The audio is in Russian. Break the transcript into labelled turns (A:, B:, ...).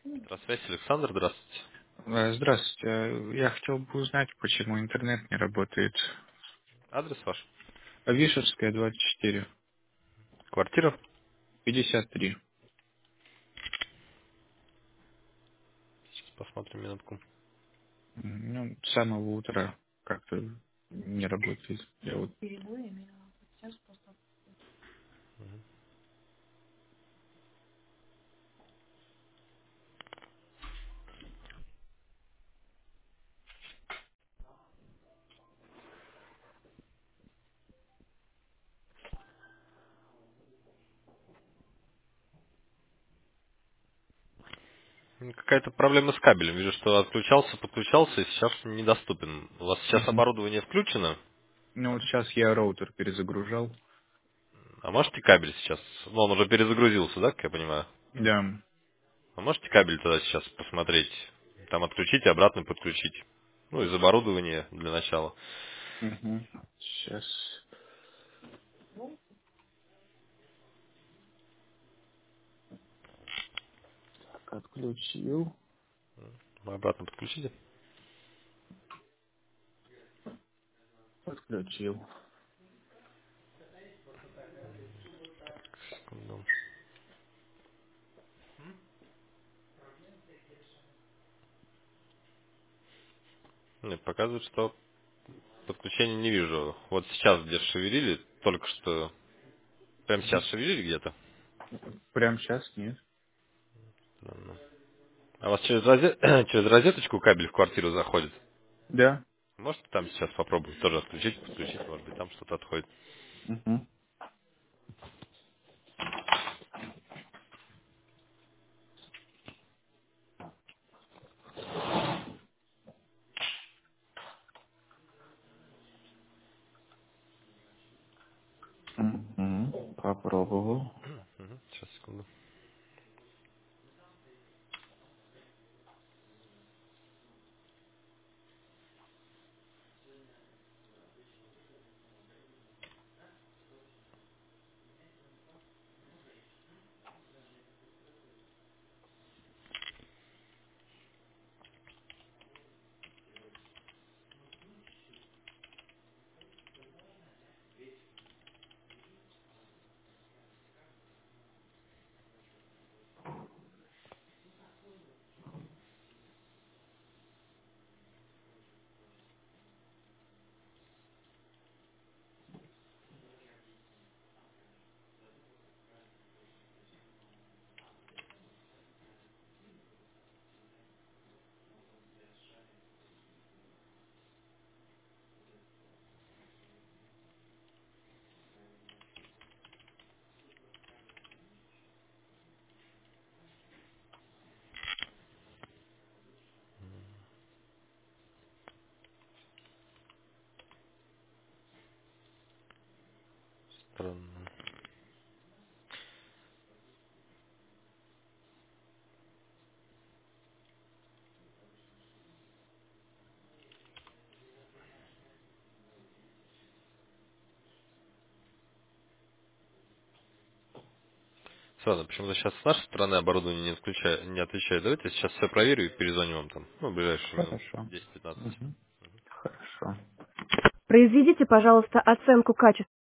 A: Здравствуйте, Александр, здравствуйте.
B: Здравствуйте. Я хотел бы узнать, почему интернет не работает.
A: Адрес ваш?
B: Вишерская, 24,
A: Квартира?
B: 53.
A: Сейчас посмотрим минутку.
B: Ну, с самого утра как-то не работает. Я вот...
A: Какая-то проблема с кабелем. Вижу, что отключался, подключался и сейчас недоступен. У вас сейчас
B: Мгм.
A: оборудование включено,
B: Ну, вот сейчас я роутер перезагружал.
A: а можете кабель сейчас? Ну, он уже перезагрузился, да, как я понимаю?
B: Да.
A: А можете кабель тогда сейчас посмотреть? Там отключить и обратно подключить. Ну, из оборудования для начала.
B: Сейчас отключил.
A: Обратно подключите.
B: Подключил.
A: Секунду. Нет, показывает, что подключения не вижу. Вот сейчас где шевелили, только что. Прямо сейчас шевелили где-то?
B: Прямо сейчас нет.
A: Странно. А у вас через, через розеточку кабель в квартиру заходит?
B: Да.
A: Можете там сейчас попробовать тоже отключить, подключить, может быть, там что-то отходит.
B: Мгм. Попробовал.
A: Мгм, сейчас, секунду. Странно. Ладно, почему-то сейчас с нашей стороны оборудование не отвечает. Давайте я сейчас все проверю и перезвоню вам там. Ну, в ближайшие минут
B: Хорошо.
A: 10-15.
B: Хорошо.
A: Произведите, пожалуйста, оценку качества